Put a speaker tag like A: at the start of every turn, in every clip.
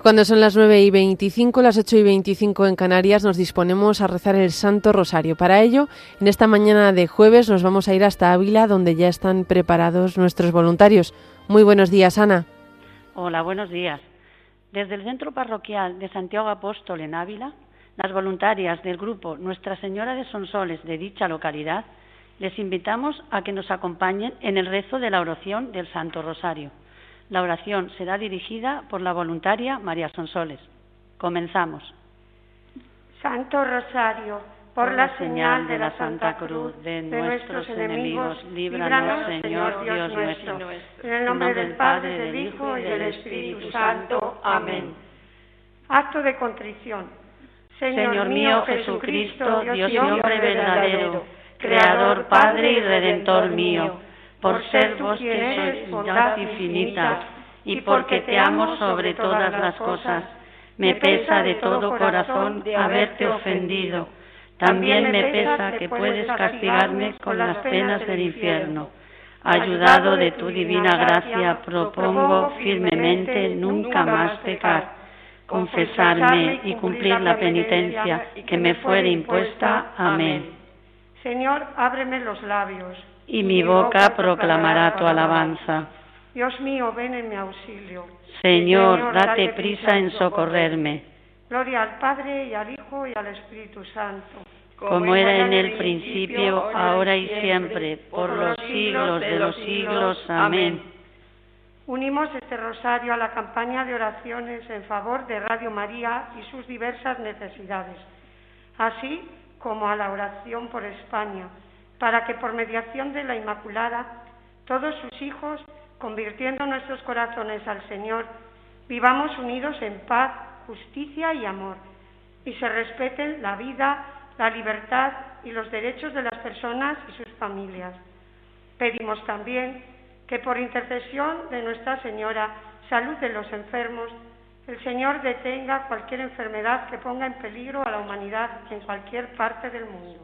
A: Cuando son las 9:25, las 8:25 en Canarias, nos disponemos a rezar el Santo Rosario. Para ello, en esta mañana de jueves nos vamos a ir hasta Ávila, donde ya están preparados nuestros voluntarios. Muy buenos días, Ana.
B: Hola, buenos días. Desde el Centro Parroquial de Santiago Apóstol en Ávila, las voluntarias del grupo Nuestra Señora de Sonsoles de dicha localidad, les invitamos a que nos acompañen en el rezo de la oración del Santo Rosario. La oración será dirigida por la voluntaria María Sonsoles. Comenzamos.
C: Santo Rosario, por la señal de la Santa Cruz de nuestros enemigos, líbranos, Señor Dios nuestro. En el nombre del Padre, del Hijo y del Espíritu Santo. Amén. Acto de contrición.
B: Señor mío Jesucristo, Dios y hombre verdadero, Creador, Padre y Redentor mío, por ser vos que sois bondad infinita, y porque te amo sobre todas las cosas, me pesa de todo corazón de haberte ofendido. También me pesa que puedes castigarme con las penas del infierno. Ayudado de tu divina gracia, propongo firmemente nunca más pecar, confesarme y cumplir la penitencia que me fuere impuesta. Amén.
C: Señor, ábreme los labios,
B: y mi boca proclamará tu alabanza.
C: Dios mío, ven en mi auxilio.
B: Señor, date prisa en socorrerme.
C: Gloria al Padre, y al Hijo, y al Espíritu Santo.
B: Como era en el principio, ahora y siempre, por los siglos de los siglos. Amén.
C: Unimos este rosario a la campaña de oraciones en favor de Radio María y sus diversas necesidades, así como a la oración por España, para que por mediación de la Inmaculada, todos sus hijos, convirtiendo nuestros corazones al Señor, vivamos unidos en paz, justicia y amor, y se respeten la vida, la libertad y los derechos de las personas y sus familias. Pedimos también que por intercesión de Nuestra Señora, salud de los enfermos, el Señor detenga cualquier enfermedad que ponga en peligro a la humanidad en cualquier parte del mundo.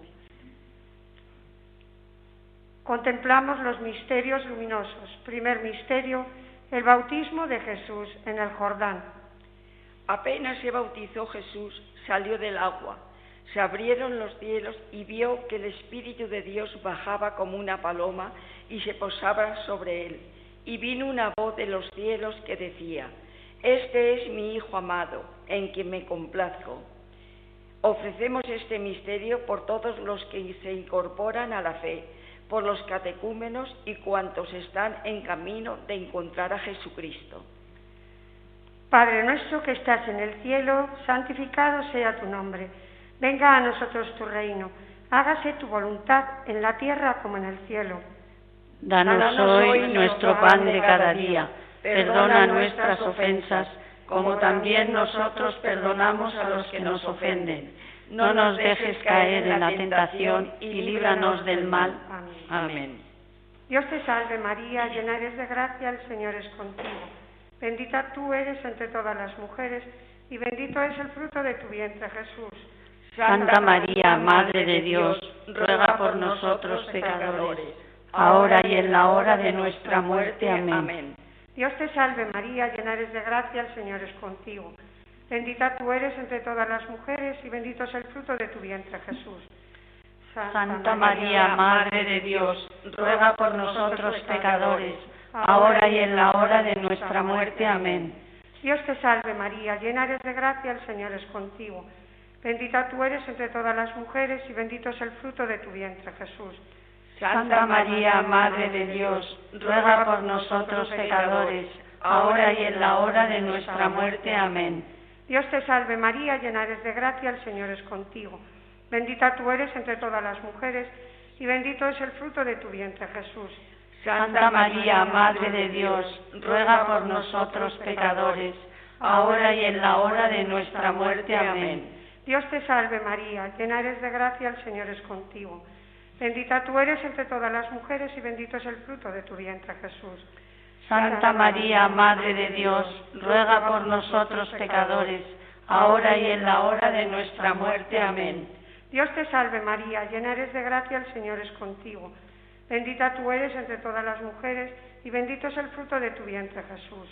C: Contemplamos los misterios luminosos. Primer misterio, el bautismo de Jesús en el Jordán.
D: Apenas se bautizó Jesús, salió del agua, se abrieron los cielos y vio que el Espíritu de Dios bajaba como una paloma y se posaba sobre él. Y vino una voz de los cielos que decía: Este es mi Hijo amado, en quien me complazco. Ofrecemos este misterio por todos los que se incorporan a la fe, por los catecúmenos y cuantos están en camino de encontrar a Jesucristo.
C: Padre nuestro que estás en el cielo, santificado sea tu nombre. Venga a nosotros tu reino. Hágase tu voluntad en la tierra como en el cielo.
B: Danos hoy nuestro pan de cada día. Perdona nuestras ofensas, como también nosotros perdonamos a los que nos ofenden. No nos dejes caer en la tentación y líbranos del mal. Amén.
C: Dios te salve María, llena eres de gracia, el Señor es contigo. Bendita tú eres entre todas las mujeres, y bendito es el fruto de tu vientre, Jesús.
B: Santa María, Madre de Dios, ruega por nosotros pecadores, ahora y en la hora de nuestra muerte. Amén.
C: Dios te salve María, llena eres de gracia, el Señor es contigo. Bendita tú eres entre todas las mujeres, y bendito es el fruto de tu vientre, Jesús.
B: Santa María, Madre de Dios, ruega por nosotros pecadores, ahora y en la hora de nuestra muerte. Amén.
C: Dios te salve María, llena eres de gracia, el Señor es contigo. Bendita tú eres entre todas las mujeres, y bendito es el fruto de tu vientre, Jesús.
B: Santa María, Madre de Dios, ruega por nosotros pecadores, ahora y en la hora de nuestra muerte. Amén.
C: Dios te salve María, llena eres de gracia, el Señor es contigo. Bendita tú eres entre todas las mujeres, y bendito es el fruto de tu vientre, Jesús.
B: Santa María, Madre de Dios, ruega por nosotros pecadores, ahora y en la hora de nuestra muerte. Amén.
C: Dios te salve María, llena eres de gracia, el Señor es contigo. Bendita tú eres entre todas las mujeres, y bendito es el fruto de tu vientre, Jesús.
B: Santa María, Madre de Dios, ruega por nosotros pecadores, ahora y en la hora de nuestra muerte. Amén.
C: Dios te salve María, llena eres de gracia, el Señor es contigo. Bendita tú eres entre todas las mujeres, y bendito es el fruto de tu vientre, Jesús.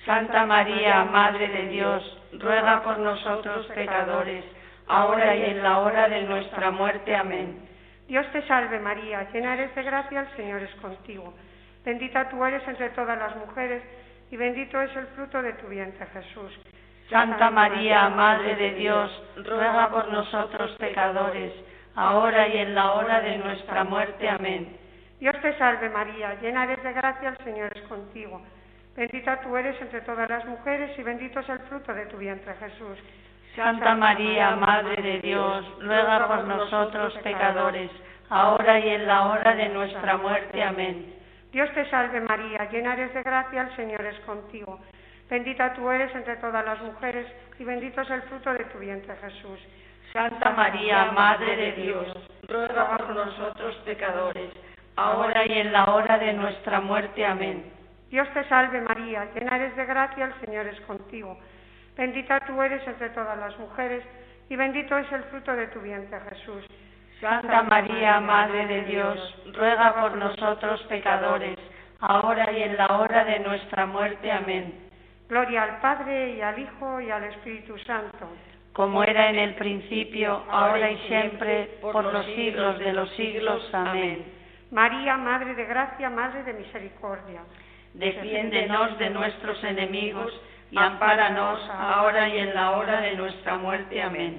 B: Santa María, Madre de Dios, ruega por nosotros pecadores, ahora y en la hora de nuestra muerte. Amén.
C: Dios te salve María, llena eres de gracia, el Señor es contigo. Bendita tú eres entre todas las mujeres, y bendito es el fruto de tu vientre, Jesús.
B: Santa María, Madre de Dios, ruega por nosotros pecadores, ahora y en la hora de nuestra muerte. Amén.
C: Dios te salve María, llena eres de gracia, el Señor es contigo. Bendita tú eres entre todas las mujeres, y bendito es el fruto de tu vientre, Jesús.
B: Santa María, Madre de Dios, ruega por nosotros pecadores, ahora y en la hora de nuestra muerte. Amén.
C: Dios te salve María, llena eres de gracia, el Señor es contigo. Bendita tú eres entre todas las mujeres, y bendito es el fruto de tu vientre, Jesús.
B: Santa María, Madre de Dios, ruega por nosotros pecadores, ahora y en la hora de nuestra muerte. Amén.
C: Dios te salve María, llena eres de gracia, el Señor es contigo. Bendita tú eres entre todas las mujeres, y bendito es el fruto de tu vientre, Jesús.
B: Santa María, Madre de Dios, ruega por nosotros pecadores, ahora y en la hora de nuestra muerte. Amén.
C: Gloria al Padre, y al Hijo, y al Espíritu Santo.
B: Como era en el principio, ahora y siempre, por los siglos de los siglos. Amén.
C: María, Madre de gracia, Madre de misericordia.
B: Defiéndenos de nuestros enemigos y ampáranos ahora y en la hora de nuestra muerte. Amén.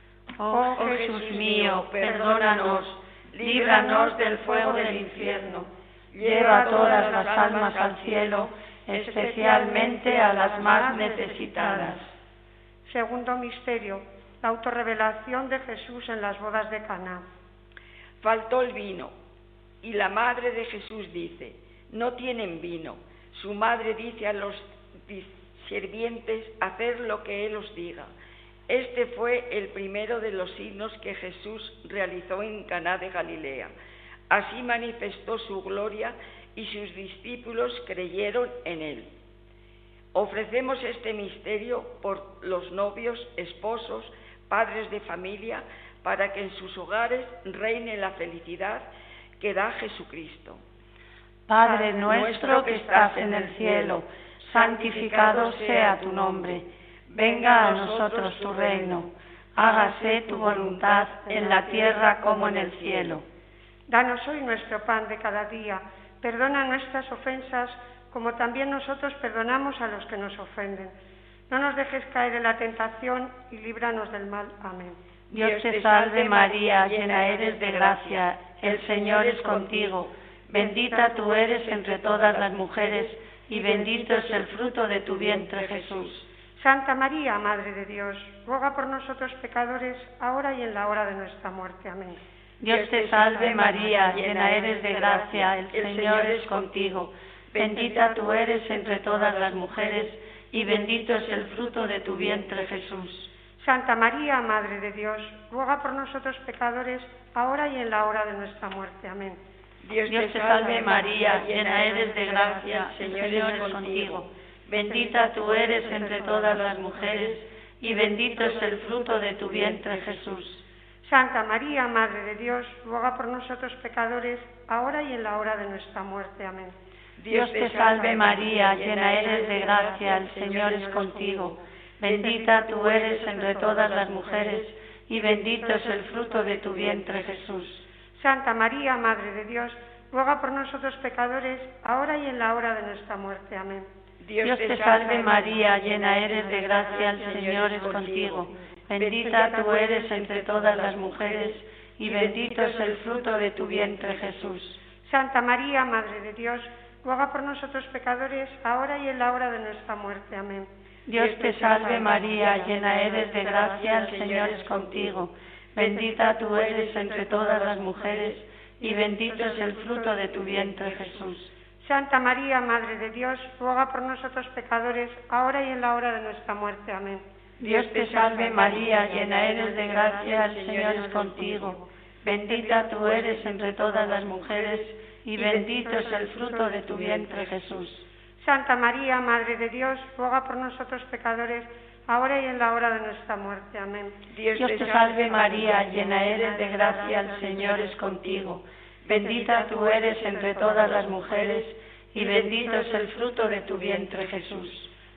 B: Oh Jesús mío, perdónanos, líbranos del fuego del infierno, lleva a todas las almas al cielo, especialmente a las más necesitadas.
C: Segundo misterio, la autorrevelación de Jesús en las bodas de Caná.
D: Faltó el vino, y la madre de Jesús dice: no tienen vino. Su madre dice a los sirvientes: haced lo que él os diga. Este fue el primero de los signos que Jesús realizó en Caná de Galilea. Así manifestó su gloria y sus discípulos creyeron en él. Ofrecemos este misterio por los novios, esposos, padres de familia, para que en sus hogares reine la felicidad que da Jesucristo.
B: Padre nuestro que estás en el cielo, santificado sea tu nombre. Venga a nosotros tu reino. Hágase tu voluntad en la tierra como en el cielo.
C: Danos hoy nuestro pan de cada día. Perdona nuestras ofensas, como también nosotros perdonamos a los que nos ofenden. No nos dejes caer en la tentación y líbranos del mal. Amén.
B: Dios te salve María, llena eres de gracia, el Señor es contigo. Bendita tú eres entre todas las mujeres, y bendito es el fruto de tu vientre, Jesús.
C: Santa María, Madre de Dios, ruega por nosotros pecadores, ahora y en la hora de nuestra muerte. Amén.
B: Dios te salve María, llena eres de gracia, el Señor es contigo. Bendita tú eres entre todas las mujeres, y bendito es el fruto de tu vientre, Jesús.
C: Santa María, Madre de Dios, ruega por nosotros pecadores, ahora y en la hora de nuestra muerte. Amén.
B: Dios te salve María, llena eres de gracia, el Señor es contigo. Bendita tú eres entre todas las mujeres, y bendito es el fruto de tu vientre, Jesús.
C: Santa María, Madre de Dios, ruega por nosotros pecadores, ahora y en la hora de nuestra muerte. Amén.
B: Dios te salve María, llena eres de gracia, el Señor es contigo. Bendita tú eres entre todas las mujeres, y bendito es el fruto de tu vientre, Jesús.
C: Santa María, Madre de Dios, ruega por nosotros pecadores, ahora y en la hora de nuestra muerte. Amén.
B: Dios te salve María, llena eres de gracia, el Señor es contigo. Bendita tú eres entre todas las mujeres, y bendito es el fruto de tu vientre, Jesús.
C: Santa María, Madre de Dios, ruega por nosotros pecadores, ahora y en la hora de nuestra muerte. Amén.
B: Dios te salve María, llena eres de gracia, el Señor es contigo. Bendita tú eres entre todas las mujeres, y bendito es el fruto de tu vientre, Jesús.
C: Santa María, Madre de Dios, ruega por nosotros pecadores, ahora y en la hora de nuestra muerte. Amén.
B: Dios te salve María, llena eres de gracia, el Señor es contigo. Bendita tú eres entre todas las mujeres, y bendito es el fruto de tu vientre, Jesús.
C: Santa María, Madre de Dios, ruega por nosotros pecadores, ahora y en la hora de nuestra muerte. Amén.
B: Dios te salve María, llena eres de gracia, el Señor es contigo. Bendita tú eres entre todas las mujeres, y bendito es el fruto de tu vientre, Jesús.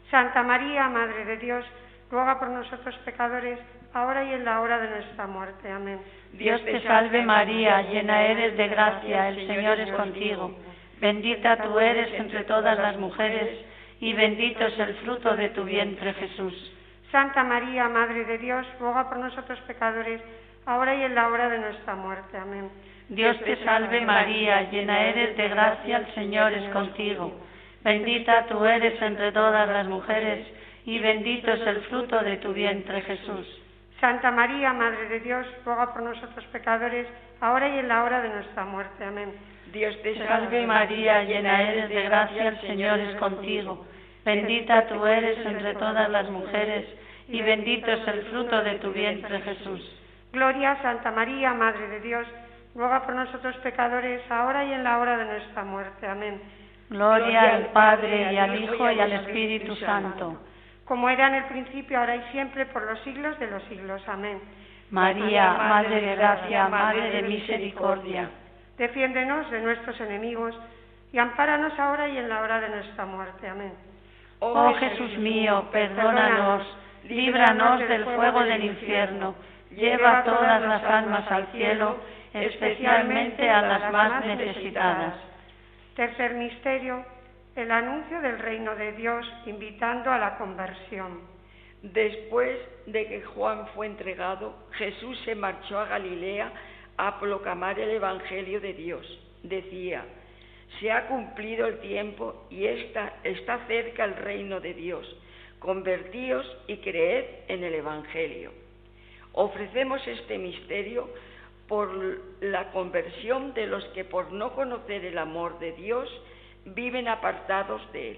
C: Santa María, Madre de Dios, ruega por nosotros pecadores, ahora y en la hora de nuestra muerte. Amén.
B: Dios te salve María, llena eres de gracia, el Señor es contigo. Bendita tú eres entre todas las mujeres, y bendito es el fruto de tu vientre, Jesús.
C: Santa María, Madre de Dios, ruega por nosotros pecadores, ahora y en la hora de nuestra muerte. Amén.
B: Dios te salve María, llena eres de gracia, el Señor es contigo. Bendita tú eres entre todas las mujeres, y bendito es el fruto de tu vientre, Jesús.
C: Santa María, Madre de Dios, ruega por nosotros pecadores, ahora y en la hora de nuestra muerte. Amén.
B: Dios te salve María, llena eres de gracia, el Señor es contigo. Bendita tú eres entre todas las mujeres, y bendito es el fruto de tu vientre, Jesús.
C: Gloria a Santa María, Madre de Dios, ruega por nosotros pecadores, ahora y en la hora de nuestra muerte. Amén.
B: Gloria al Padre, y al Hijo, y al Espíritu Santo.
C: Como era en el principio, ahora y siempre, por los siglos de los siglos. Amén.
B: María, Madre de gracia, Madre de misericordia.
C: Defiéndenos de nuestros enemigos, y ampáranos ahora y en la hora de nuestra muerte. Amén.
B: Oh Jesús mío, perdónanos, líbranos del fuego del infierno, lleva todas las almas al cielo, especialmente a las más necesitadas.
C: Tercer misterio, el anuncio del reino de Dios, invitando a la conversión.
D: Después de que Juan fue entregado, Jesús se marchó a Galilea a proclamar el Evangelio de Dios. Decía: se ha cumplido el tiempo y está cerca el reino de Dios. Convertíos y creed en el Evangelio. Ofrecemos este misterio por la conversión de los que, por no conocer el amor de Dios, viven apartados de Él.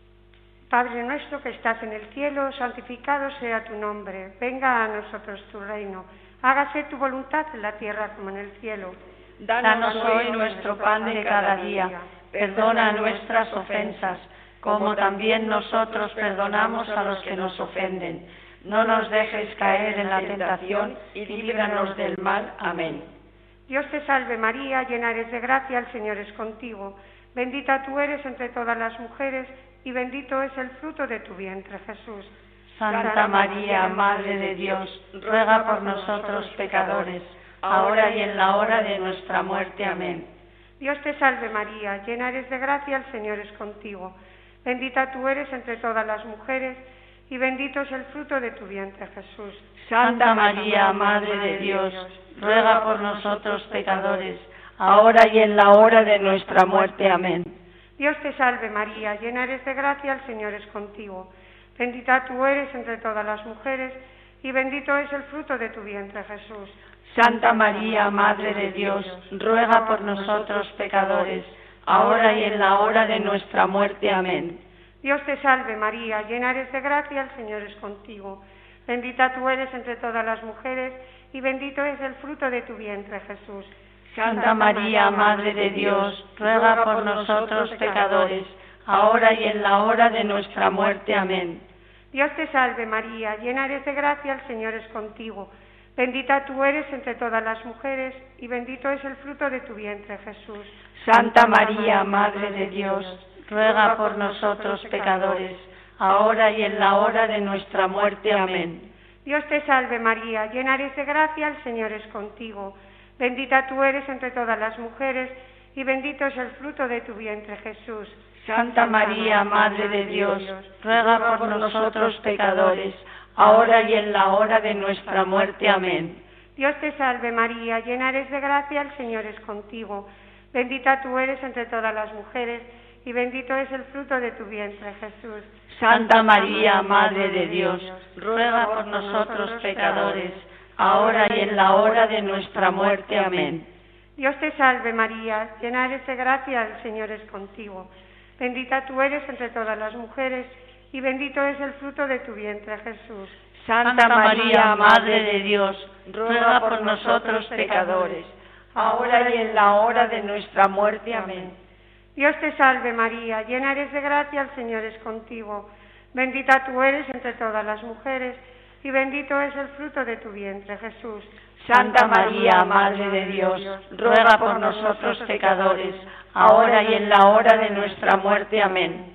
C: Padre nuestro que estás en el cielo, santificado sea tu nombre. Venga a nosotros tu reino. Hágase tu voluntad en la tierra como en el cielo.
B: Danos hoy nuestro pan de cada día. Perdona nuestras ofensas, como también nosotros perdonamos a los que nos ofenden. No nos dejes caer en la tentación y líbranos del mal. Amén.
C: Dios te salve María, llena eres de gracia, el Señor es contigo. Bendita tú eres entre todas las mujeres, y bendito es el fruto de tu vientre, Jesús.
B: Santa María, Madre de Dios, ruega por nosotros pecadores, ahora y en la hora de nuestra muerte. Amén.
C: Dios te salve María, llena eres de gracia, el Señor es contigo. Bendita tú eres entre todas las mujeres, y bendito es el fruto de tu vientre, Jesús.
B: Santa María, Madre de Dios, ruega por nosotros pecadores, ahora y en la hora de nuestra muerte. Amén.
C: Dios te salve María, llena eres de gracia, el Señor es contigo. Bendita tú eres entre todas las mujeres, y bendito es el fruto de tu vientre, Jesús.
B: Santa María, Madre de Dios, ruega por nosotros pecadores, ahora y en la hora de nuestra muerte. Amén.
C: Dios te salve María, llena eres de gracia, el Señor es contigo. Bendita tú eres entre todas las mujeres, y bendito es el fruto de tu vientre, Jesús.
B: Santa María, Madre de Dios, ruega por nosotros pecadores, ahora y en la hora de nuestra muerte. Amén.
C: Dios te salve María, llena eres de gracia, el Señor es contigo. Bendita tú eres entre todas las mujeres, y bendito es el fruto de tu vientre, Jesús.
B: Santa María, Madre de Dios, ruega por nosotros pecadores, ahora y en la hora de nuestra muerte. Amén.
C: Dios te salve María, llena eres de gracia, el Señor es contigo. Bendita tú eres entre todas las mujeres, y bendito es el fruto de tu vientre, Jesús.
B: Santa María, Madre de Dios, ruega por nosotros pecadores, ahora y en la hora de nuestra muerte. Amén.
C: Dios te salve María, llena eres de gracia, el Señor es contigo. Bendita tú eres entre todas las mujeres, y bendito es el fruto de tu vientre, Jesús.
B: Santa María, Madre de Dios, ruega por nosotros pecadores, ahora y en la hora de nuestra muerte. Amén.
C: Dios te salve María, llena eres de gracia, el Señor es contigo. Bendita tú eres entre todas las mujeres, y bendito es el fruto de tu vientre, Jesús.
B: Santa María, Madre de Dios, ruega por nosotros pecadores, ahora y en la hora de nuestra muerte. Amén.
C: Dios te salve María, llena eres de gracia, el Señor es contigo. Bendita tú eres entre todas las mujeres, y bendito es el fruto de tu vientre, Jesús.
B: Santa María, Madre de Dios, ruega por nosotros pecadores, ahora y en la hora de nuestra muerte. Amén.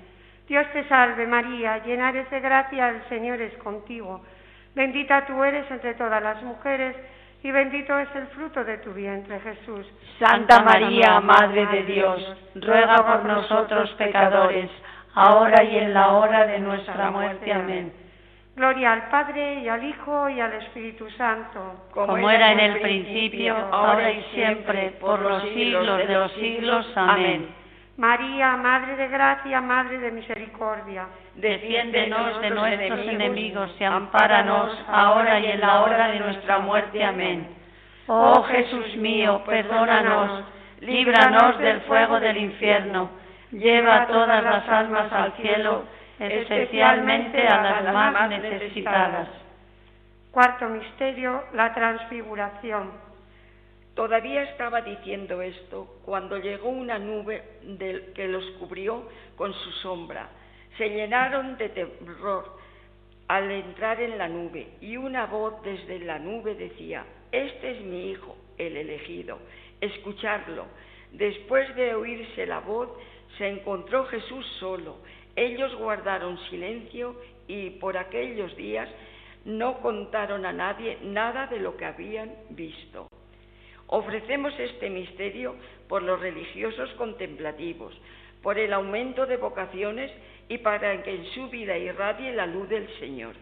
C: Dios te salve María, llena eres de gracia, el Señor es contigo. Bendita tú eres entre todas las mujeres, y bendito es el fruto de tu vientre, Jesús.
B: Santa María, Madre de Dios, ruega por nosotros pecadores, ahora y en la hora de nuestra muerte. Amén.
C: Gloria al Padre, y al Hijo, y al Espíritu Santo.
B: Como era en el principio, ahora y siempre, por los siglos de los siglos. Amén.
C: María, Madre de Gracia, Madre de Misericordia,
B: defiéndenos de nuestros enemigos y ampáranos ahora y en la hora de nuestra muerte. Amén. Oh Jesús mío, perdónanos, líbranos del fuego del infierno, lleva todas las almas al cielo, especialmente a las más necesitadas.
C: Cuarto misterio, la transfiguración.
D: Todavía estaba diciendo esto cuando llegó una nube que los cubrió con su sombra. Se llenaron de terror al entrar en la nube, y una voz desde la nube decía: «Este es mi Hijo, el elegido, escuchadlo». Después de oírse la voz, se encontró Jesús solo. Ellos guardaron silencio y por aquellos días no contaron a nadie nada de lo que habían visto. Ofrecemos este misterio por los religiosos contemplativos, por el aumento de vocaciones y para que en su vida irradie la luz del Señor.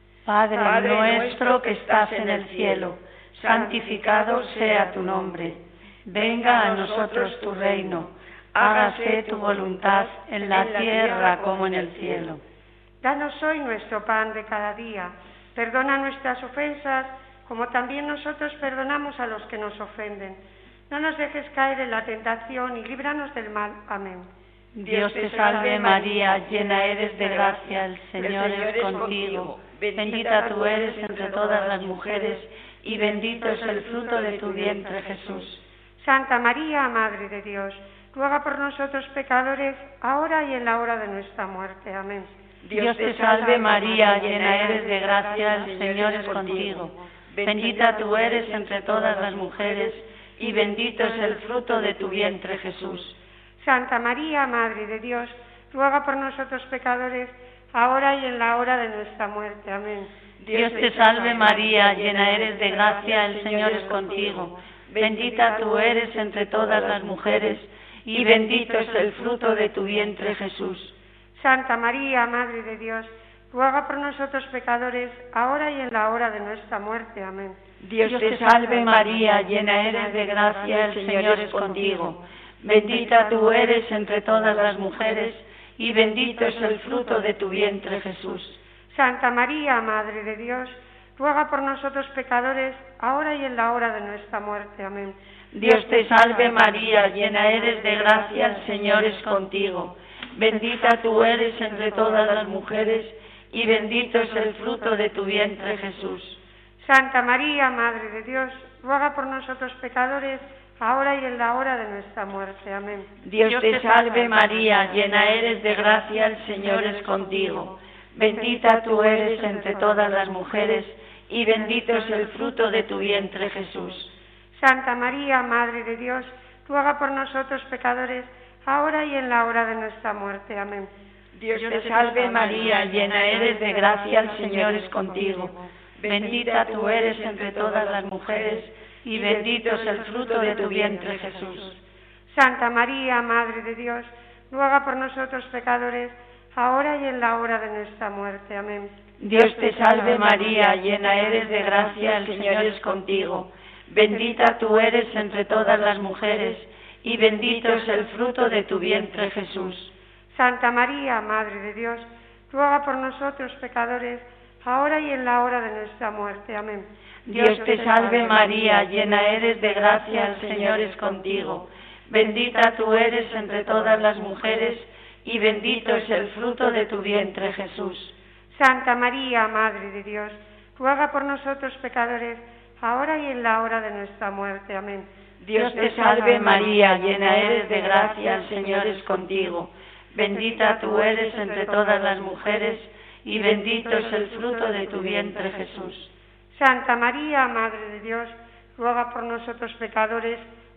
B: Padre nuestro que estás en el cielo, santificado sea tu nombre. Venga a nosotros tu reino. Hágase tu voluntad en la tierra como en el cielo.
C: Danos hoy nuestro pan de cada día. Perdona nuestras ofensas, como también nosotros perdonamos a los que nos ofenden. No nos dejes caer en la tentación y líbranos del mal. Amén.
B: Dios te salve María, llena eres de gracia, el Señor es contigo. Bendita tú eres entre todas las mujeres, y bendito es el fruto de tu vientre, Jesús.
C: Santa María, Madre de Dios, ruega por nosotros pecadores, ahora y en la hora de nuestra muerte. Amén.
B: Dios te salve María, llena eres de gracia, el Señor es contigo. Bendita tú eres entre todas las mujeres, y bendito es el fruto de tu vientre, Jesús.
C: Santa María, Madre de Dios, ruega por nosotros pecadores, ahora y en la hora de nuestra muerte. Amén.
B: Dios te salve María, llena eres de gracia, el Señor es contigo. Bendita tú eres entre todas las mujeres, y bendito es el fruto de tu vientre, Jesús.
C: Santa María, Madre de Dios, ruega por nosotros pecadores, ahora y en la hora de nuestra muerte. Amén.
B: Dios te salve María, llena eres de gracia, el Señor es contigo. Bendita tú eres entre todas las mujeres, y bendito es el fruto de tu vientre, Jesús.
C: Santa María, Madre de Dios, ruega por nosotros pecadores, ahora y en la hora de nuestra muerte. Amén.
B: Dios te salve María, llena eres de gracia, el Señor es contigo. Bendita tú eres entre todas las mujeres, y bendito es el fruto de tu vientre, Jesús.
C: Santa María, Madre de Dios, ruega por nosotros pecadores, ahora y en la hora de nuestra muerte. Amén.
B: Dios te salve María, llena eres de gracia, el Señor es contigo. Bendita tú eres entre todas las mujeres, y bendito es el fruto de tu vientre, Jesús.
C: Santa María, Madre de Dios, ruega por nosotros pecadores, ahora y en la hora de nuestra muerte. Amén.
B: Dios te salve María, llena eres de gracia, el Señor es contigo. Bendita tú eres entre todas las mujeres, y bendito es el fruto de tu vientre, Jesús.
C: Santa María, Madre de Dios, ruega por nosotros pecadores, ahora y en la hora de nuestra muerte. Amén.
B: Dios te salve María, llena eres de gracia, el Señor es contigo. Bendita tú eres entre todas las mujeres, y bendito es el fruto de tu vientre, Jesús.
C: Santa María, Madre de Dios, ruega por nosotros pecadores, ahora y en la hora de nuestra muerte. Amén.
B: Dios te salve María, llena eres de gracia, el Señor es contigo. Bendita tú eres entre todas las mujeres, y bendito es el fruto de tu vientre, Jesús.
C: Santa María, Madre de Dios, ruega por nosotros pecadores, ahora y en la hora de nuestra muerte. Amén.
B: Dios te salve María, llena eres de gracia, el Señor es contigo. Bendita tú eres entre todas las mujeres, y bendito es el fruto de tu vientre, Jesús.
C: Santa María, Madre de Dios, ruega por nosotros pecadores,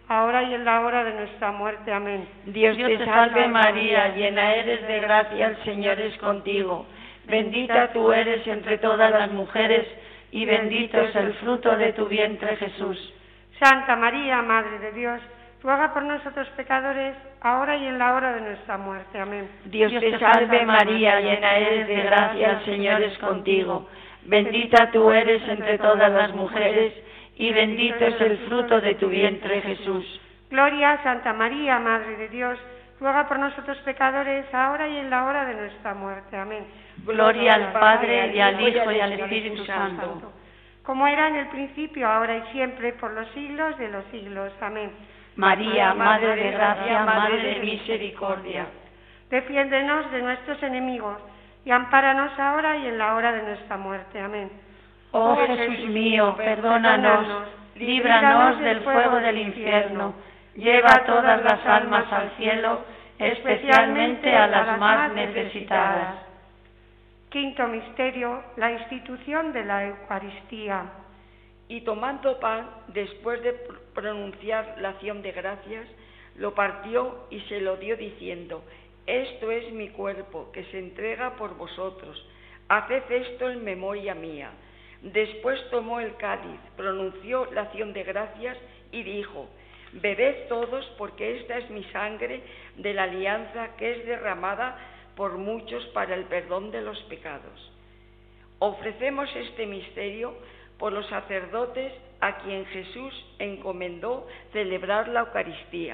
C: ahora y en la hora de nuestra muerte. Amén.
D: Dios te salve María, llena eres de gracia, el Señor es contigo. Bendita tú eres entre todas las mujeres, y bendito es el fruto de tu vientre, Jesús.
C: Santa María, Madre de Dios, ruega por nosotros pecadores, ahora y en la hora de nuestra muerte. Amén.
D: Dios te salve María, llena eres de gracia, el Señor es contigo. Bendita tú eres entre todas las mujeres, y bendito es el fruto de tu vientre, Jesús.
C: Gloria a Santa María, Madre de Dios, ruega por nosotros pecadores, ahora y en la hora de nuestra muerte. Amén.
B: Gloria al Padre, y al Hijo, y al Espíritu Santo.
C: Como era en el principio, ahora y siempre, por los siglos de los siglos. Amén.
B: María, Madre de gracia, Madre de misericordia.
C: Defiéndenos de nuestros enemigos, y ampáranos ahora y en la hora de nuestra muerte. Amén.
B: Oh Jesús mío, perdónanos, líbranos del fuego del infierno, lleva todas las almas al cielo, especialmente a las más necesitadas.
C: Quinto misterio, la institución de la Eucaristía.
D: Y tomando pan, después de pronunciar la acción de gracias, lo partió y se lo dio diciendo: esto es mi cuerpo, que se entrega por vosotros. Haced esto en memoria mía. Después tomó el cáliz, pronunció la acción de gracias y dijo: bebed todos, porque esta es mi sangre de la alianza, que es derramada por muchos para el perdón de los pecados. Ofrecemos este misterio por los sacerdotes a quien Jesús encomendó celebrar la Eucaristía.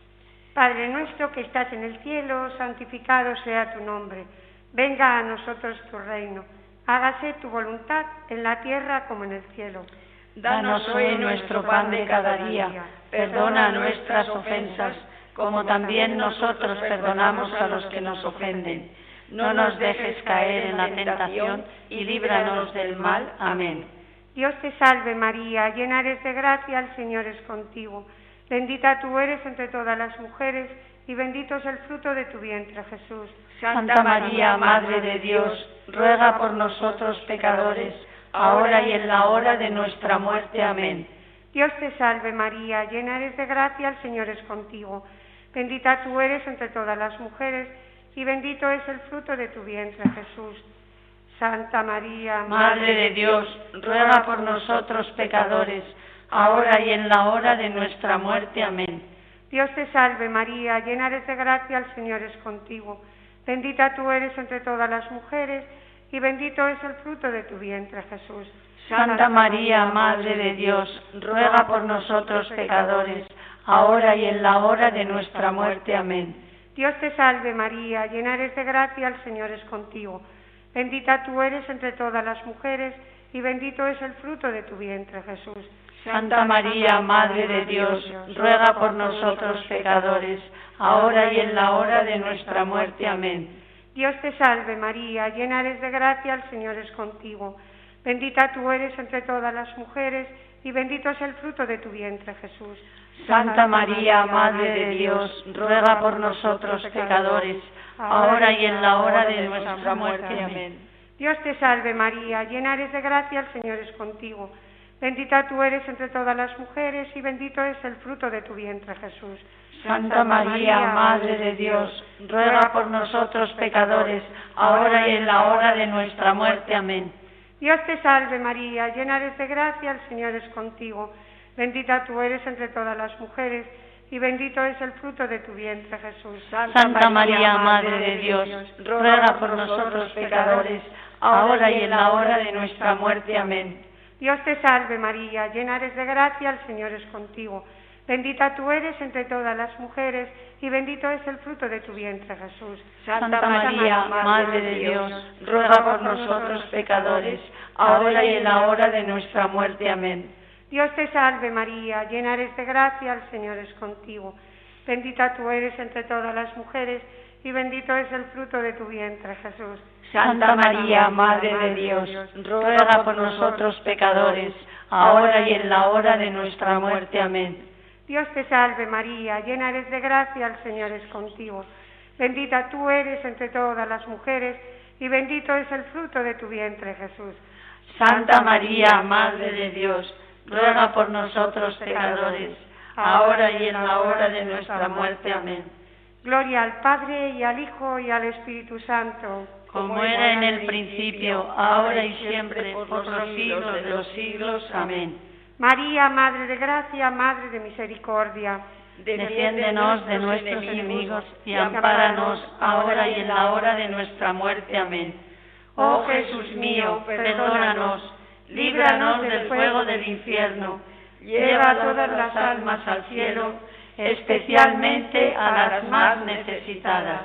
C: Padre nuestro que estás en el cielo, santificado sea tu nombre. Venga a nosotros tu reino. Hágase tu voluntad en la tierra como en el cielo.
B: Danos hoy nuestro pan de cada día. Perdona nuestras ofensas, como también nosotros perdonamos a los que nos ofenden. No nos dejes caer en la tentación y líbranos del mal. Amén.
C: Dios te salve María, llena eres de gracia, el Señor es contigo. Bendita tú eres entre todas las mujeres, y bendito es el fruto de tu vientre, Jesús.
B: Santa María, Madre de Dios, ruega por nosotros pecadores, ahora y en la hora de nuestra muerte. Amén.
C: Dios te salve María, llena eres de gracia, el Señor es contigo. Bendita tú eres entre todas las mujeres, y bendito es el fruto de tu vientre, Jesús. Santa María,
B: Madre de Dios, ruega por nosotros pecadores, ahora y en la hora de nuestra muerte. Amén.
C: Dios te salve María, llena eres de gracia, el Señor es contigo. Bendita tú eres entre todas las mujeres, y bendito es el fruto de tu vientre, Jesús.
B: Santa María, Madre de Dios, ruega por nosotros pecadores, ahora y en la hora de nuestra muerte. Amén.
C: Dios te salve María, llena eres de gracia, el Señor es contigo. Bendita tú eres entre todas las mujeres, y bendito es el fruto de tu vientre, Jesús.
B: Santa María, Madre de Dios, ruega por nosotros pecadores, ahora y en la hora de nuestra muerte. Amén.
C: Dios te salve María, llena eres de gracia, el Señor es contigo. Bendita tú eres entre todas las mujeres, y bendito es el fruto de tu vientre, Jesús.
B: Santa María, Madre de Dios, ruega por nosotros pecadores, ahora y en la hora de nuestra muerte. Amén.
C: Dios te salve María, llena eres de gracia, el Señor es contigo. Bendita tú eres entre todas las mujeres, y bendito es el fruto de tu vientre, Jesús.
B: Santa María, Madre de Dios, ruega por nosotros pecadores, ahora y en la hora de nuestra muerte. Amén.
C: Dios te salve María, llena eres de gracia, el Señor es contigo. Bendita tú eres entre todas las mujeres, y bendito es el fruto de tu vientre, Jesús.
B: Santa María, Madre de Dios, ruega por nosotros pecadores, ahora y en la hora de nuestra muerte. Amén.
C: Dios te salve María, llena eres de gracia, el Señor es contigo. Bendita tú eres entre todas las mujeres, y bendito es el fruto de tu vientre, Jesús.
B: Santa María, Madre de Dios, ruega por nosotros pecadores, ahora y en la hora de nuestra muerte. Amén.
C: Dios te salve María, llena eres de gracia, el Señor es contigo. Bendita tú eres entre todas las mujeres, y bendito es el fruto de tu vientre, Jesús.
B: Santa María, Madre de Dios, ruega por nosotros pecadores, ahora y en la hora de nuestra muerte. Amén.
C: Dios te salve María, llena eres de gracia, el Señor es contigo. Bendita tú eres entre todas las mujeres, y bendito es el fruto de tu vientre, Jesús.
B: Santa María, Madre de Dios, ruega por nosotros pecadores, ahora y en la hora de nuestra muerte. Amén.
C: Gloria al Padre, y al Hijo, y al Espíritu Santo,
B: como era en el principio, ahora y siempre, por los siglos de los siglos. Amén.
C: María, Madre de Gracia, Madre de Misericordia,
B: defiéndenos de nuestros enemigos y ampáranos ahora y en la hora de nuestra muerte. Amén. Oh Jesús mío, perdónanos, líbranos del fuego del infierno, lleva todas las almas al cielo, especialmente a las más necesitadas.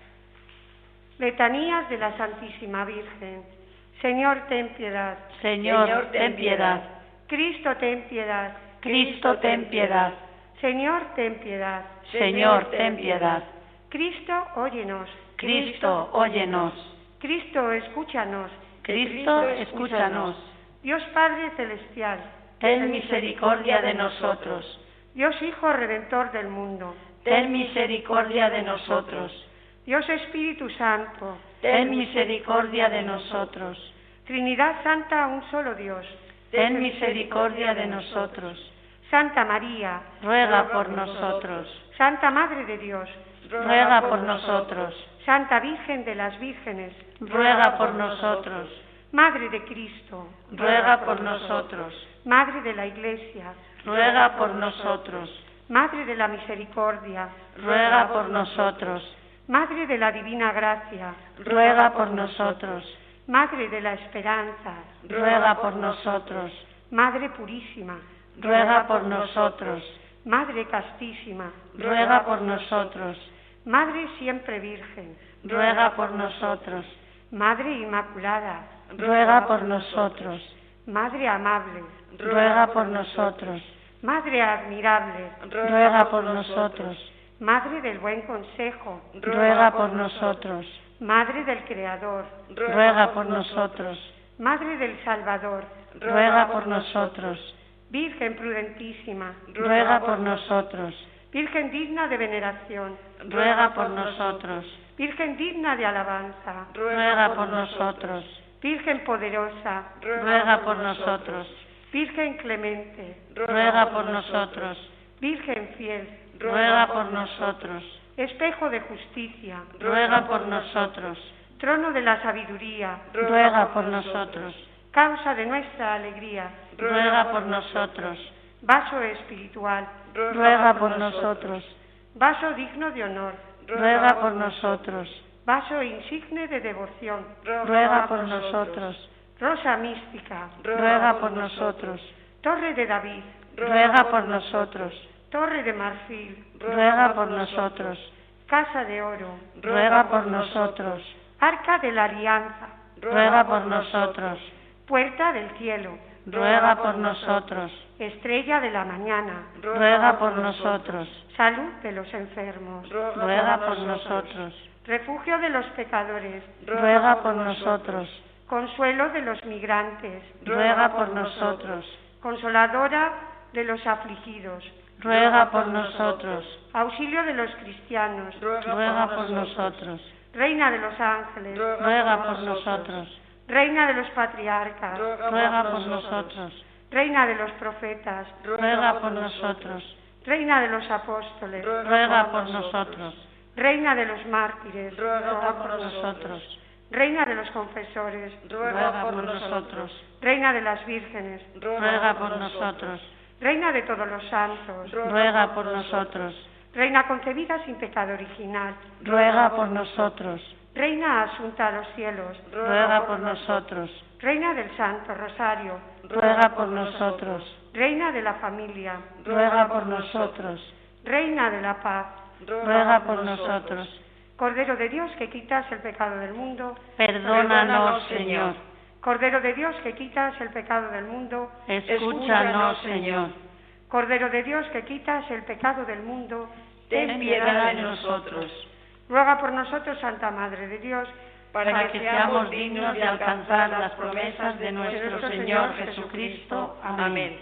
C: Letanías de la Santísima Virgen. Señor, ten piedad.
B: Señor, ten piedad.
C: Cristo, ten piedad.
B: Cristo, ten piedad.
C: Señor, ten piedad.
B: Señor, ten piedad.
C: Cristo, óyenos.
B: Cristo, óyenos.
C: Cristo, escúchanos.
B: Cristo, escúchanos.
C: Dios Padre Celestial,
B: ten misericordia de nosotros.
C: Dios Hijo Redentor del mundo,
B: ten misericordia de nosotros.
C: Dios Espíritu Santo,
B: ten misericordia de nosotros.
C: Trinidad Santa, un solo Dios,
B: ten misericordia de nosotros.
C: Santa María,
B: ruega por nosotros.
C: Santa Madre de Dios,
B: ruega por nosotros.
C: Santa Virgen de las Vírgenes,
B: ruega por nosotros.
C: Madre de Cristo,
B: ruega por nosotros.
C: Madre de la Iglesia,
B: ruega por nosotros.
C: Madre de la Misericordia,
B: ruega por nosotros.
C: Madre de la Divina Gracia,
B: ruega por nosotros.
C: Madre de la Esperanza,
B: ruega por nosotros.
C: Madre Purísima,
B: ruega por nosotros.
C: Madre Castísima,
B: ruega por nosotros.
C: Madre Siempre Virgen,
B: ruega por nosotros.
C: Madre Inmaculada,
B: ruega por nosotros.
C: Madre Amable,
B: ruega por nosotros.
C: Madre Admirable,
B: ruega por nosotros.
C: Madre del Buen Consejo,
B: ruega por nosotros.
C: Madre del Creador,
B: ruega por nosotros.
C: Madre del Salvador,
B: ruega por nosotros.
C: Virgen prudentísima,
B: ruega por nosotros.
C: Virgen digna de veneración,
B: ruega por nosotros.
C: Virgen digna de alabanza,
B: ruega por nosotros.
C: Virgen poderosa,
B: ruega por nosotros.
C: Virgen clemente,
B: ruega por nosotros.
C: Virgen fiel,
B: ruega por nosotros.
C: Espejo de justicia,
B: ruega por nosotros.
C: Trono de la sabiduría,
B: ruega por nosotros.
C: Causa de nuestra alegría,
B: ruega por nosotros.
C: Vaso espiritual,
B: ruega por nosotros.
C: Vaso digno de honor,
B: ruega por nosotros.
C: Vaso insigne de devoción,
B: ruega por nosotros.
C: Rosa mística,
B: ruega por nosotros.
C: Torre de David,
B: ruega por nosotros.
C: Torre de marfil,
B: ruega por nosotros.
C: Casa de oro,
B: ruega por nosotros.
C: Arca de la alianza,
B: ruega por nosotros.
C: Puerta del cielo,
B: ruega por nosotros.
C: Estrella de la mañana,
B: ruega por nosotros.
C: Salud de los enfermos,
B: ruega por nosotros.
C: Refugio de los pecadores,
B: ruega por nosotros.
C: Consuelo de los migrantes,
B: ruega por nosotros.
C: Consoladora de los afligidos,
B: ruega por nosotros.
C: Auxilio de los cristianos,
B: ruega por nosotros.
C: Reina de los ángeles,
B: ruega por nosotros.
C: Reina de los patriarcas,
B: ruega por nosotros.
C: Reina de los profetas,
B: ruega por nosotros.
C: Reina de los apóstoles,
B: ruega por nosotros.
C: Reina de los mártires,
B: ruega por nosotros.
C: Reina de los confesores,
B: ruega por nosotros.
C: Reina de las vírgenes,
B: ruega por nosotros.
C: Reina de todos los santos,
B: ruega por nosotros.
C: Reina concebida sin pecado original,
B: ruega por nosotros.
C: Reina asunta a los cielos,
B: ruega por nosotros.
C: Reina del Santo Rosario,
B: ruega por nosotros.
C: Reina de la familia,
B: ruega por nosotros.
C: Reina de la paz,
B: ruega por nosotros.
C: Cordero de Dios que quitas el pecado del mundo,
B: perdónanos, Señor.
C: Cordero de Dios que quitas el pecado del mundo,
B: escúchanos, Señor.
C: Cordero de Dios que quitas el pecado del mundo,
B: ten piedad de nosotros.
C: Ruega por nosotros, Santa Madre de Dios,
B: para que seamos dignos de alcanzar las promesas de nuestro Señor Jesucristo. Amén.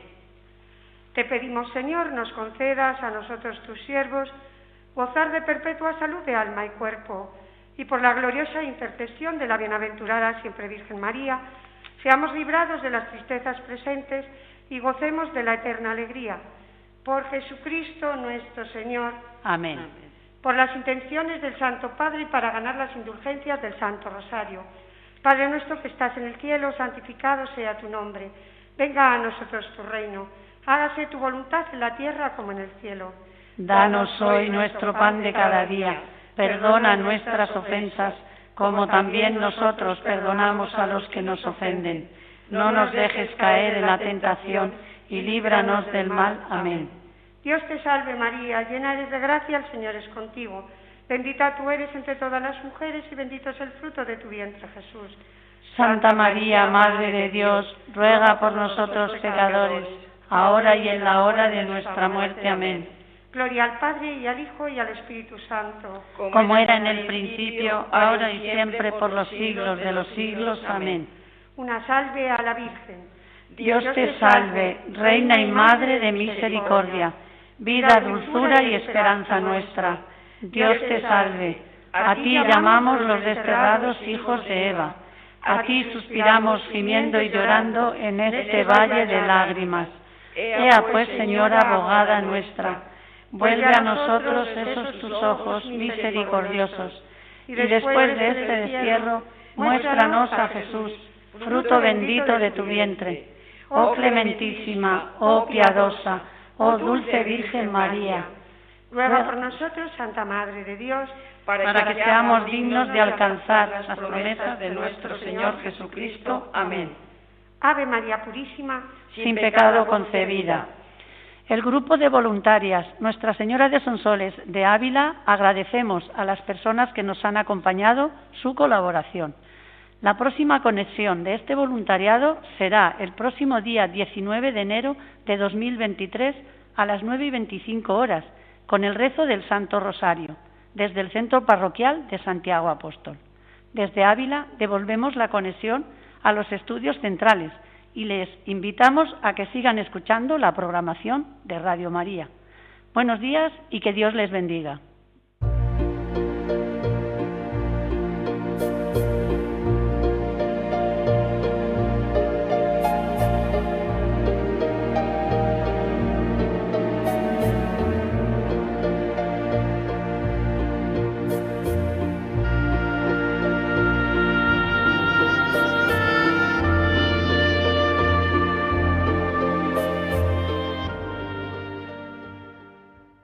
C: Te pedimos, Señor, nos concedas a nosotros tus siervos gozar de perpetua salud de alma y cuerpo, y por la gloriosa intercesión de la bienaventurada siempre Virgen María, seamos librados de las tristezas presentes y gocemos de la eterna alegría. Por Jesucristo nuestro Señor.
E: Amén.
C: Por las intenciones del Santo Padre y para ganar las indulgencias del Santo Rosario. Padre nuestro que estás en el cielo, santificado sea tu nombre. Venga a nosotros tu reino. Hágase tu voluntad en la tierra como en el cielo.
E: Danos hoy nuestro pan de cada día. Perdona nuestras ofensas, como también nosotros perdonamos a los que nos ofenden. No nos dejes caer en la tentación y líbranos del mal. Amén.
C: Dios te salve María, llena eres de gracia, el Señor es contigo. Bendita tú eres entre todas las mujeres y bendito es el fruto de tu vientre, Jesús.
E: Santa María, Madre de Dios, ruega por nosotros pecadores, ahora y en la hora de nuestra muerte. Amén.
C: Gloria al Padre y al Hijo y al Espíritu Santo.
E: Como era en el principio, ahora y siempre, por los siglos de los siglos. Amén.
C: Una salve a la Virgen.
E: Dios te salve, Reina y Madre de misericordia, vida, dulzura y esperanza nuestra. Dios te salve. A ti llamamos los desterrados hijos de Eva. A ti suspiramos gimiendo y llorando en este valle de lágrimas. Ea pues, Señora abogada nuestra, vuelve a nosotros esos tus ojos misericordiosos, y después de este destierro, muéstranos a Jesús, fruto bendito de tu vientre. Oh clementísima, oh piadosa, oh dulce Virgen María,
C: ruega por nosotros, Santa Madre de Dios,
E: para que seamos dignos de alcanzar las promesas de nuestro Señor Jesucristo. Amén.
C: Ave María Purísima,
E: sin pecado concebida. El grupo de voluntarias Nuestra Señora de Sonsoles de Ávila agradecemos a las personas que nos han acompañado su colaboración. La próxima conexión de este voluntariado será el próximo día 19 de enero de 2023 a las 9:25 horas, con el rezo del Santo Rosario, desde el Centro Parroquial de Santiago Apóstol. Desde Ávila devolvemos la conexión a los estudios centrales y les invitamos a que sigan escuchando la programación de Radio María. Buenos días y que Dios les bendiga.